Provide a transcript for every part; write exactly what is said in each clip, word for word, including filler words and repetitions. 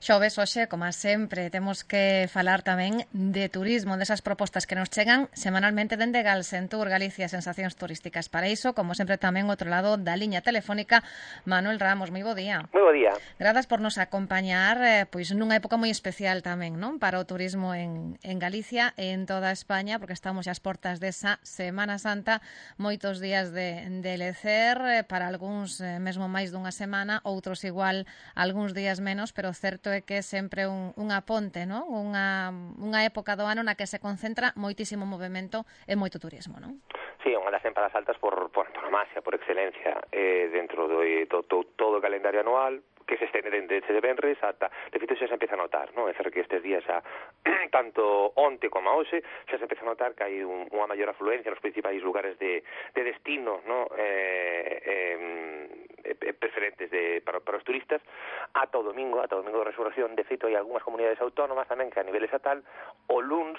Xoves, hoxe, como sempre, temos que falar tamén de turismo, desas propostas que nos chegan semanalmente dende Galsentur, Galicia, sensacións turísticas. Para iso, como sempre, tamén outro lado da liña telefónica, Manuel Ramos, moi bo día. Moi bo día. Grazas por nos acompañar, eh, pois nunha época moi especial tamén, non? Para o turismo en, en Galicia e en toda España, porque estamos ás portas desa Semana Santa, moitos días de, de lecer, eh, para algúns eh, mesmo máis dunha semana, outros igual algúns días menos, pero certo é que é sempre un, unha ponte, non? Unha, unha época do ano na que se concentra moitísimo movimento e moito turismo, non? Sí, unha das tempadas altas por, por antonomasia, por excelencia, eh, dentro do, do, do todo o calendario anual, que se estende dende ese de Benres ata, de feito xa se empieza a notar, non? É certo que estes días xa, tanto onte como a hoxe, xa se empieza a notar que hai un, unha maior afluencia nos principais lugares de, de destino, non? Eh, eh, preferentes de, para, para os turistas, ata o domingo, ata o domingo de Resurrección. De feito, hai algunhas comunidades autónomas tamén que a nivel estatal, o luns,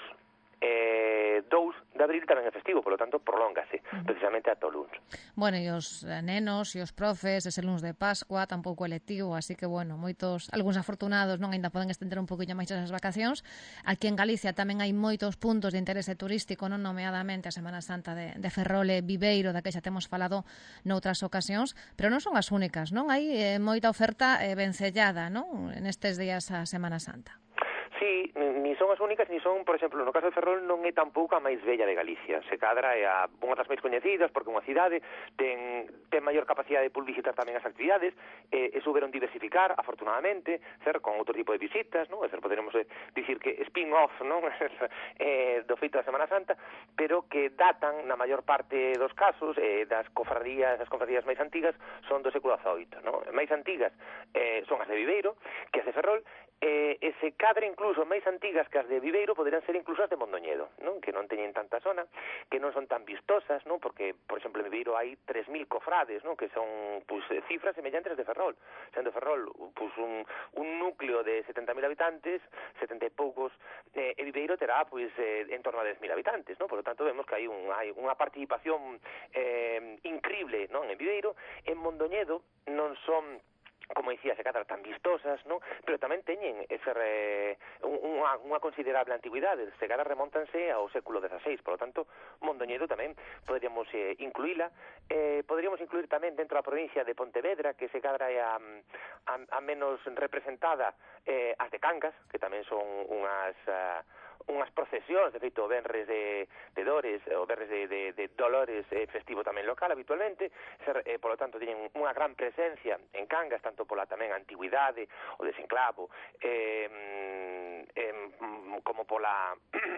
eh, dous de abril tamén é festivo, polo tanto prolóngase uh-huh. precisamente ata o luns. Bueno, e os nenos e os profes, ese luns de Pascua tampouco é lectivo, así que bueno, moitos, algúns afortunados non aínda poden estender un poquinho máis esas vacacións. Aquí en Galicia tamén hai moitos puntos de interese turístico, non nomeadamente a Semana Santa de, de Ferrol e Viveiro, da que xa temos falado noutras ocasións, pero non son as únicas, non? Hai eh, moita oferta eh, vencellada, non? Nestes días a Semana Santa. Sí, ni son as únicas, ni son, por exemplo, no caso de Ferrol non é tampouco a máis bella de Galicia. Se cadra é a unha das máis coñecidas porque unha cidade ten, ten maior capacidade de publicitar tamén as actividades e, e souberon diversificar, afortunadamente, ser con outro tipo de visitas, non? É ser, poderemos dicir que spin-off, non? eh, do feito da Semana Santa, pero que datan, na maior parte dos casos, eh, das cofradías, as cofradías máis antigas son do século dezaoito, non? Máis antigas eh, son as de Viveiro, que as de Ferrol, eh, e se cadra incluso máis antigas que as de Viveiro poderían ser incluso as de Mondoñedo, non? Que non teñen tanta zona, que non son tan vistosas, non? Porque, por exemplo, en Viveiro hai tres mil cofrades, non? Que son, pues, cifras semellantes de Ferrol. Sendo Ferrol, pues, un, un núcleo de setenta mil habitantes, setenta e poucos, eh, e Viveiro terá, pues, eh, en torno a dez mil habitantes, non? Por lo tanto, vemos que hai, un, hai unha participación eh, increíble, non? En Viveiro. En Mondoñedo non son, como dicía, se cadra tan vistosas, non? Pero tamén teñen ese re, unha, unha considerable antigüidade, se cadra remóntanse ao século dezaseis, por lo tanto, Mondoñedo tamén poderíamos eh, incluíla. Eh, poderíamos incluir tamén dentro da provincia de Pontevedra, que se cadra é a, a, a menos representada, eh, as de Cangas, que tamén son unhas... Uh, unhas procesións, de feito, o Benres de, de Dores, o Benres de, de, de Dolores, eh, festivo tamén local habitualmente, ser, eh, polo tanto, teñen unha gran presencia en Cangas, tanto pola tamén antigüidade, o desenclavo, eh, eh, como pola...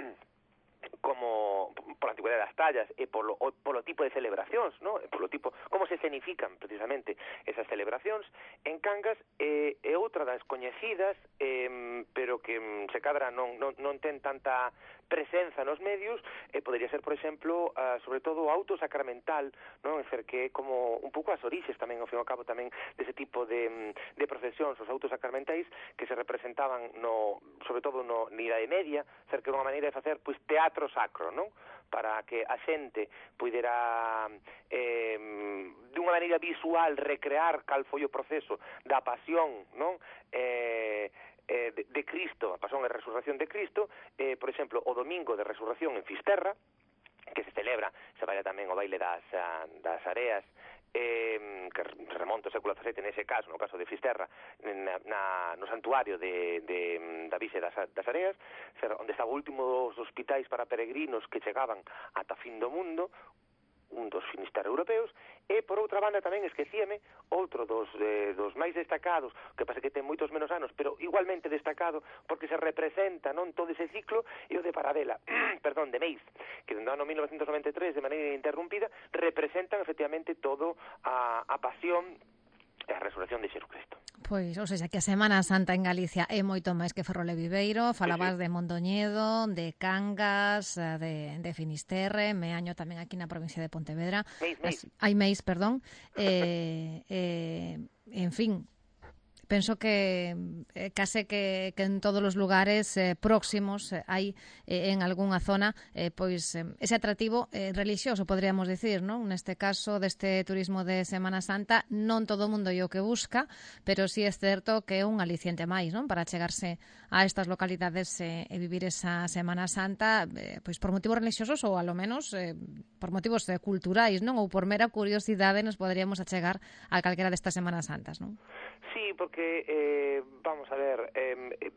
como pola antigüedade das tallas e polo, polo tipo de celebracións, non? E polo tipo, como se escenifican precisamente esas celebracións en Cangas, e, e outra das coñecidas, eh, pero que se cadra non, non, non ten tanta presenza nos medios, e podería ser, por exemplo, uh, sobre todo o auto sacramental, non? É ser que é como un pouco as orixes tamén, ao fin e ao cabo, tamén dese tipo de, de procesións, os autos sacramentais que se representaban no, sobre todo no, na Idade Media, ser que era unha maneira de facer, pois, teatro sacro, non? Para que a xente pudera eh, de unha maneira visual recrear cal foi o proceso da pasión, non? Eh, eh, de, de Cristo, a pasión e resurrección de Cristo, eh, por exemplo, o domingo de resurrección en Fisterra, que se celebra, se baila tamén o baile das, das areas, eh, que remonta ao século dezasete nese caso, no caso de Fisterra, na, na, no santuario de, de, da Virxe das, das Areas, onde estaba o último dos hospitais para peregrinos que chegaban ata fin do mundo, un dos Finisterre europeos, e por outra banda tamén esquecíame outro dos, eh, dos máis destacados, que pasa que ten moitos menos anos, pero igualmente destacado porque se representa, non, todo ese ciclo, e o de Paradela, perdón, de Meis, que no ano mil novecentos noventa e tres, de maneira interrumpida, representan efectivamente todo a, a pasión e a resurrección de Xesucristo. Pois, ou seja, que a Semana Santa en Galicia é moito máis que Ferrol e Viveiro. Falabas sí, sí. de Mondoñedo, de Cangas, de, de Finisterre, Meaño tamén aquí na provincia de Pontevedra. Meis, Meis. Hai Meis, perdón. eh, eh, en fin, penso que eh, case que, que en todos os lugares eh, próximos eh, hai eh, en algunha zona eh, pois eh, ese atractivo eh, religioso, podríamos dicir, non? Neste caso deste turismo de Semana Santa, non todo o mundo é o que busca, pero sí é certo que é un aliciente máis, non? Para chegarse a estas localidades eh, e vivir esa Semana Santa eh, pois por motivos religiosos ou alo menos eh, por motivos eh, culturais, non? Ou por mera curiosidade nos poderíamos achegar a calquera destas Semanas Santas, non? Sí, porque, eh, vamos a ver, eh,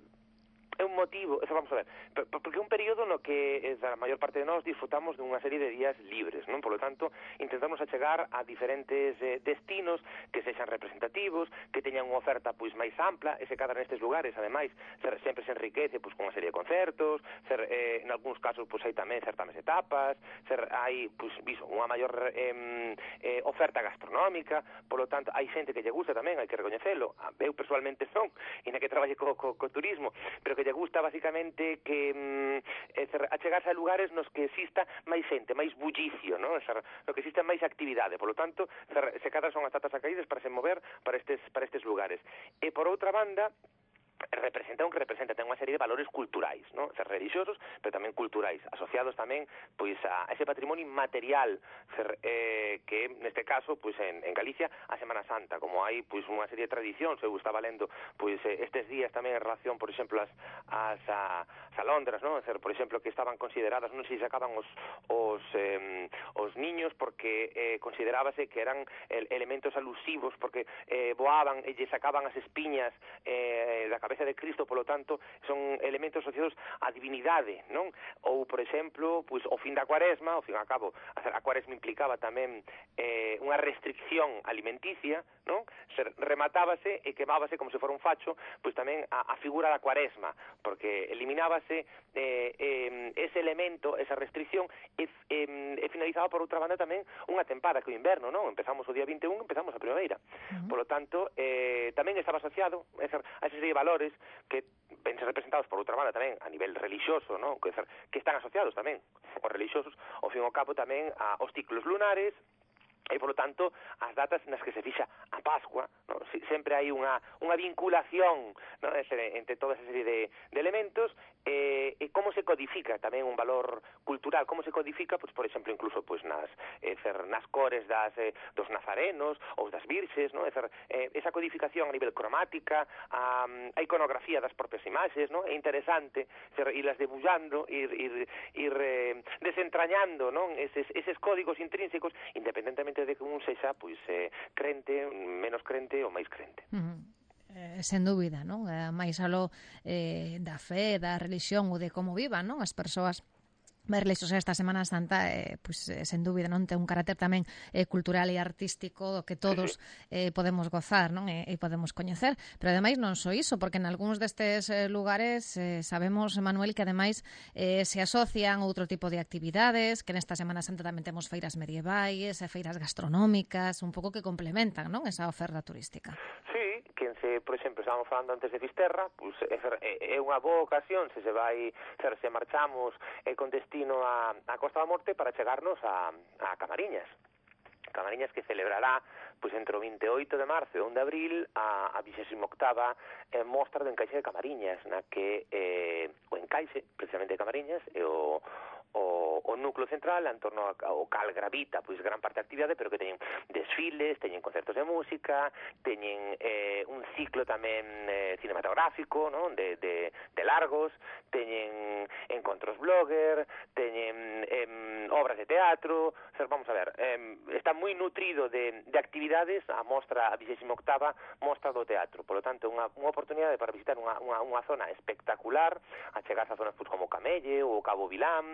é un motivo, eso vamos a ver, porque é un período no que a maior parte de nós disfrutamos dunha serie de días libres, non? Por lo tanto, intentamos achegar a diferentes eh, destinos que sexan representativos, que teñan unha oferta pois máis ampla, e se cadra nestes lugares, ademais, ser, sempre se enriquece pois con unha serie de concertos, ser, eh, en algúns casos pois hai tamén certames etapas, ser, hai pois, viso, unha maior eh, eh, oferta gastronómica, por lo tanto, hai xente que lle gusta tamén, hai que recoñecelo, eu personalmente son, e na que traballe co, co, co turismo, pero que lle gusta basicamente que mm, achegarse a lugares nos que exista máis xente, máis bullicio, ¿no? No que exista máis actividade, por lo tanto, se cadra son as datas acaídas para se mover para estes, para estes lugares. E por outra banda, representa un que representa, ten unha serie de valores culturais, ¿no? Ser religiosos, pero tamén culturais, asociados tamén pois a ese patrimonio inmaterial, ser, eh, que neste caso, pois en, en Galicia, a Semana Santa, como hai pois unha serie de tradicións, eu estaba lendo pois estes días tamén en relación, por exemplo, as, as, a, as alondras, ¿no? Ser, por exemplo, que estaban consideradas, non sei se sacaban os os, eh, os niños porque eh, considerábase que eran elementos alusivos porque eh, voaban e lle sacaban as espiñas eh, da cabeza de Cristo, polo tanto, son elementos asociados á divinidade, non? Ou, por exemplo, pois, o fin da cuaresma, ao fin e ao cabo, a cuaresma implicaba tamén eh, unha restricción alimenticia, non? Se rematábase e quemábase como se fora un facho, pois tamén a, a figura da cuaresma, porque eliminábase eh, eh, ese elemento, esa restricción, e, eh, e finalizaba por outra banda tamén unha tempada que o inverno, non? Empezamos o día vinte e un, empezamos a primavera. Uh -huh. Por lo tanto, eh, tamén estaba asociado a ese serie de valores que ven representados por outra banda tamén a nivel religioso, ¿no? Que, que están asociados tamén os religiosos, ao fin e ao cabo tamén aos ciclos lunares, e, por lo tanto, as datas nas que se fixa a Pascua, ¿no? Sempre hai unha, unha vinculación, ¿no? entre, entre toda esa serie de, de elementos, eh, e como se codifica tamén un valor cultural, como se codifica, pues, por exemplo, incluso pues, nas, eh, nas cores das, eh, dos nazarenos ou das virxes, ¿no? Ecer, eh, esa codificación a nivel cromática, a, a iconografía das propias imaxes, ¿no? É interesante irlas debullando, ir, ir, ir eh, desentrañando, ¿no? eses, eses códigos intrínsecos, independentemente de que un sexa pois eh, crente, menos crente ou máis crente. Uh -huh. Eh, sen dúbida, non? Eh, máis aló eh, da fe, da religión ou de como vivan, non? As persoas máis religiosas esta Semana Santa, eh, pois, eh, sen dúbida, non ten un carácter tamén eh, cultural e artístico do que todos eh, podemos gozar, non? E, e podemos coñecer, pero ademais non só iso, porque en algúns destes eh, lugares eh, sabemos, Manuel, que ademais eh, se asocian outro tipo de actividades, que nesta Semana Santa tamén temos feiras medievais, e feiras gastronómicas, un pouco que complementan, non? Esa oferta turística. Sí, que se, por exemplo, estábamos falando antes de Fisterra, pues, é, é unha boa ocasión se se vai, se, se marchamos eh, con destino a, a Costa da Morte para chegarnos a, a Camariñas. Camariñas que celebrará pois entre o vinte e oito de marzo e o un de abril a, a vixésima octava eh, mostra do encaixe de Camariñas, na que eh, o encaixe, precisamente de Camariñas, é o O, o núcleo central en torno ao cal gravita pois gran parte da actividade, pero que teñen desfiles, teñen concertos de música, teñen eh, un ciclo tamén eh, cinematográfico, ¿no? de, de, de largos, teñen encontros blogger, teñen eh, obras de teatro, o sea, vamos a ver, eh, está moi nutrido de, de actividades a mostra, a vixésima octava mostra do teatro, por lo tanto unha, unha oportunidade para visitar unha, unha, unha zona espectacular, a chegar a zonas pues, como Camelle ou Cabo Vilán,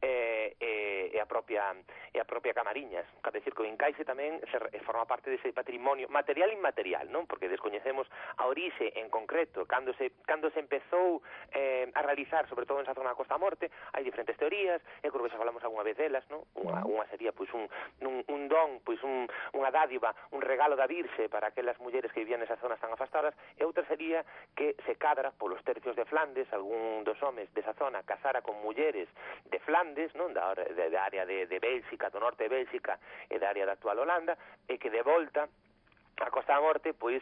E, e, e a propia e a propia Camariñas, cabe decir que o encaixe tamén se, forma parte dese patrimonio material e inmaterial, non? Porque descoñecemos a orixe en concreto, cando se cando se empezou eh, a realizar, sobre todo en esa zona da Costa da Morte, hai diferentes teorías, e creo que xa falamos algunha vez delas, non? Unha, unha sería pois un, un, un don, pois un, unha dádiva, un regalo da Virxe para aquelas mulleres que vivían nesas zonas tan afastadas, e outra sería que se cadra polos tercios de Flandes, algún dos homes desa zona casara con mulleres de Flandes, non, da, da, da área de, de Bélxica, do norte de Bélxica e da área da actual Holanda, e que de volta a Costa da Morte, pois,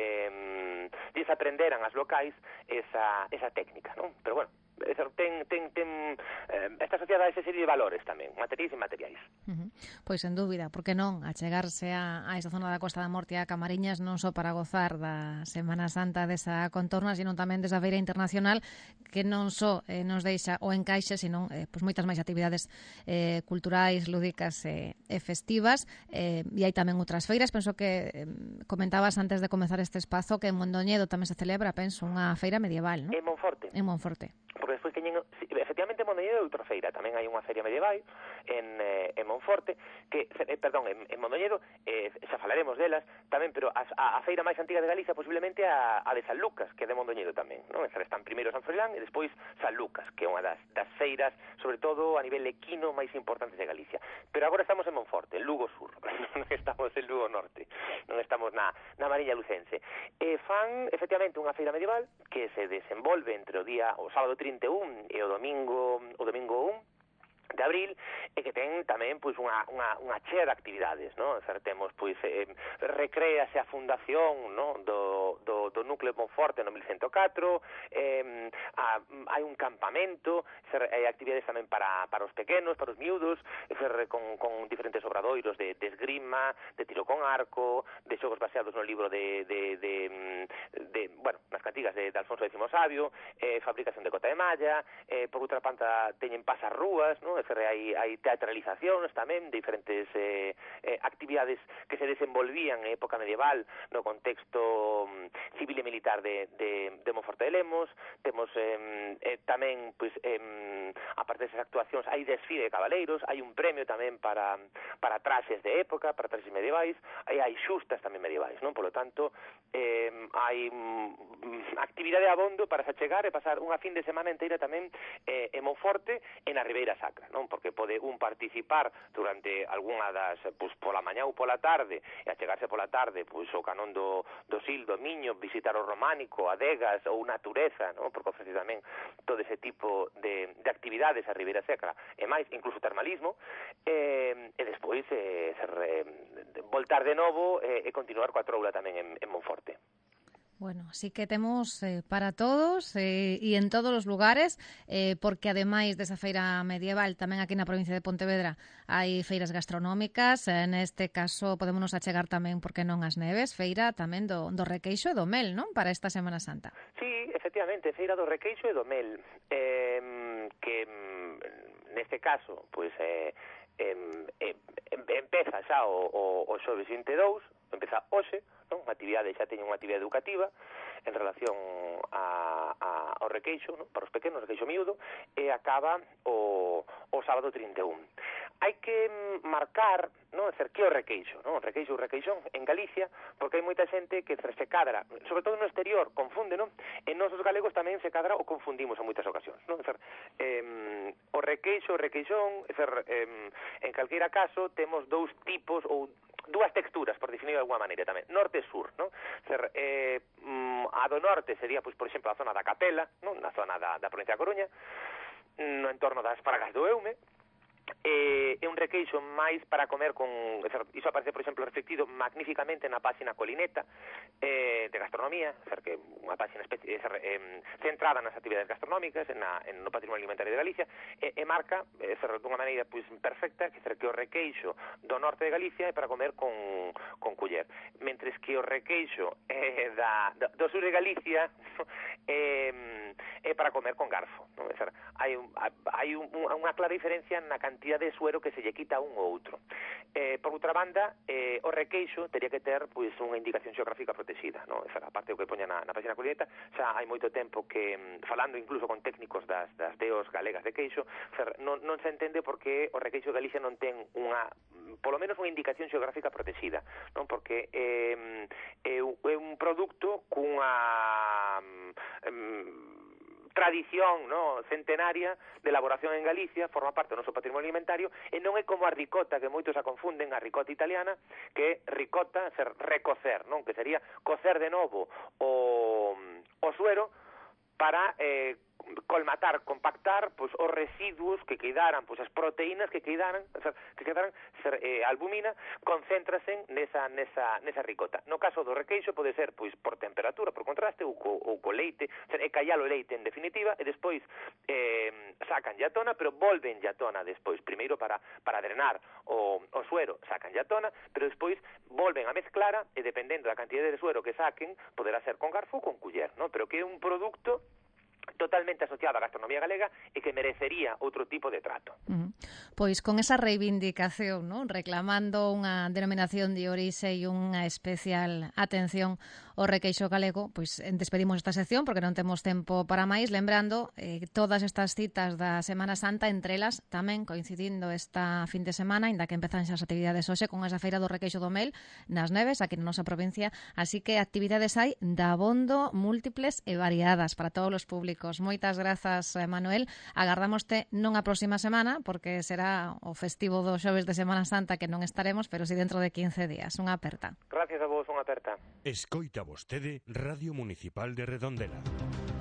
eh, lles aprenderan as locais esa, esa técnica, non? Pero, bueno, ten, ten, ten eh, esta sociedade esa serie de valores tamén, materiais e materiais. Uh-huh. Pois, sen dúbida, porque non achegarse a, a esa zona da Costa da Morte a Camariñas non só para gozar da Semana Santa desa contorna, sino tamén desa feira internacional que non só eh, nos deixa o encaixe, sino eh, pois moitas máis actividades eh, culturais, lúdicas e, e festivas, eh, e hai tamén outras feiras. Penso que eh, comentabas antes de comezar este espazo que en Mondoñedo tamén se celebra, penso, unha feira medieval, non? En Monforte. En Monforte. Porque despois teñen, efectivamente, en Mondoñedo é outra feira, tamén hai unha feria medieval en, eh, en Monforte, que, eh, perdón, en, en Mondoñedo, eh, xa falaremos delas tamén, pero a, a, a feira máis antiga de Galicia posiblemente a, a de San Lucas, que é de Mondoñedo tamén, non? Están primeiro San Froilán e despois San Lucas, que é unha das, das feiras, sobre todo a nivel equino, máis importantes de Galicia. Pero agora estamos en Monforte, en Lugo Sur, non estamos en Lugo Norte, non estamos na, na Mariña Lucense. E fan, efectivamente, unha feira medieval que se desenvolve entre o día, o sábado trinta e un e o domingo, o domingo un de abril, e que ten tamén pois unha, unha, unha chea de actividades, non? Temos, pois, eh, recréase a fundación, non? Do, do, do núcleo de Monforte no mil cento e catro, eh, a, hai un campamento, ser, hai actividades tamén para, para os pequenos, para os miúdos, ser, con, con diferentes obradoiros de, de esgrima, de tiro con arco, de xogos baseados no libro de, de, de, de bueno, nas cantigas de, de Alfonso X Sabio, eh, fabricación de cota de malla, eh, por outra panta teñen pasas rúas, non? Hai, hai teatralizacións tamén de diferentes eh, eh, actividades que se desenvolvían en época medieval no contexto um, civil e militar de, de, de Monforte de Lemos. Temos eh, eh, tamén, pois, eh, aparte desas actuacións, hai desfile de cabaleiros, hai un premio tamén para, para traxes de época, para traxes medievais, hai, hai xustas tamén medievais, non? Por lo tanto, eh, hai um, actividade abondo para se achegar e pasar unha fin de semana inteira tamén eh, en Monforte e na Ribeira Sacra, non? Porque pode un participar durante algunha das, pois, pola mañá ou pola tarde, e achegarse pola tarde, pois, o canón do, do Sil, do Miño, visitar o Románico, adegas ou natureza, non? Porque ofrece tamén todo ese tipo de, de actividades a Ribeira Sacra, e máis, incluso termalismo, e, e despois eh, ser, eh, voltar de novo e, e continuar coa troula tamén en, en Monforte. Bueno, así que temos eh, para todos e eh, en todos os lugares, eh, porque ademais desa feira medieval, tamén aquí na provincia de Pontevedra hai feiras gastronómicas, eh, neste caso podémonos achegar tamén, porque non as neves, feira tamén do, do requeixo e do mel, non? Para esta Semana Santa. Sí, efectivamente, feira do requeixo e do mel, eh, que neste caso, pois, eh, eh, eh, empeza xa o, o, o xoves vinte e dous, empeza hoxe, non? Unha actividade, xa teñen unha actividade educativa en relación a, a, ao requeixo, non? Para os pequenos, requeixo miúdo, e acaba o, o sábado trinta e un. Hai que marcar, non, ser que o requeixo, non? O requeixo ou requeixón en Galicia, porque hai moita xente que se cadra, sobre todo no exterior, confunde, non? E nós os galegos tamén se cadra o confundimos en moitas ocasións, non? Ser, eh, o requeixo, o requeixón, ser, eh, en calqueira caso, temos dous tipos ou dúas texturas, por definir de alguma maneira tamén, norte e sur, non? Ser, eh, a do norte sería, pois, por exemplo, a zona da Capela, non? Na zona da, da provincia da Coruña, no entorno das Pragas do Eume, eh, é un requeixo máis para comer con... Iso aparece, por exemplo, reflectido magníficamente na páxina Colineta eh, de gastronomía, ser que unha páxina especie, ser, eh, centrada nas actividades gastronómicas, na, en no patrimonio alimentario de Galicia, e, e marca, eh, ser, dunha maneira pois, perfecta, que ser que o requeixo do norte de Galicia é para comer con, con culler, mentres que o requeixo eh, da, do sur de Galicia eh, é para comer con garfo, non? Ser, hai, un, hai un, unha clara diferencia na cantidad de suero que se lle quita a un ou outro. Eh, por outra banda, eh, o requeixo teria que ter pois unha indicación xeográfica protexida, non? Esa, aparte do que poña na, na página Colineta, xa hai moito tempo que, falando incluso con técnicos das, das deos galegas de queixo, fer, non, non se entende por que o requeixo de Galicia non ten unha, polo menos unha indicación xeográfica protexida, non? Porque eh, é, é un produto cunha... Um, tradición, no, centenaria de elaboración en Galicia, forma parte do noso patrimonio alimentario, e non é como a ricota, que moitos a confunden, a ricota italiana, que é ricota, ser recocer, non? Que sería cocer de novo o, o suero para eh, colmatar, compactar pois os residuos que quedaran, pois as proteínas que quedaran, que quedaran ser, eh, albumina, concéntrase nesa nesa nesa ricota. No caso do requeixo pode ser pois por temperatura, por contraste ou co, ou co leite, o sea, é callar o leite en definitiva e despois eh, sacan a tona, pero volven a tona despois, primeiro para para drenar o, o suero, sacan a tona, pero despois volven a mezclara e dependendo da cantidade de suero que saquen, poderá ser con garfo ou con culler, ¿no? Pero que é un produto totalmente asociado á gastronomía galega e que merecería outro tipo de trato. Uh-huh. Pois con esa reivindicación, ¿no? Reclamando unha denominación de orixe e unha especial atención ao requeixo galego, pois despedimos esta sección porque non temos tempo para máis, lembrando eh, todas estas citas da Semana Santa, entre elas tamén coincidindo esta fin de semana, inda que empezan xa as actividades hoxe con esa feira do requeixo do Mel nas Neves, aquí na nosa provincia, así que actividades hai dabondo, múltiples e variadas para todos os públicos. Moitas grazas, Manuel. Agardámoste non a próxima semana, porque será o festivo do xoves de Semana Santa que non estaremos, pero si dentro de quince días. Unha aperta. Gracias a vos, unha aperta. Escoita vostede Radio Municipal de Redondela.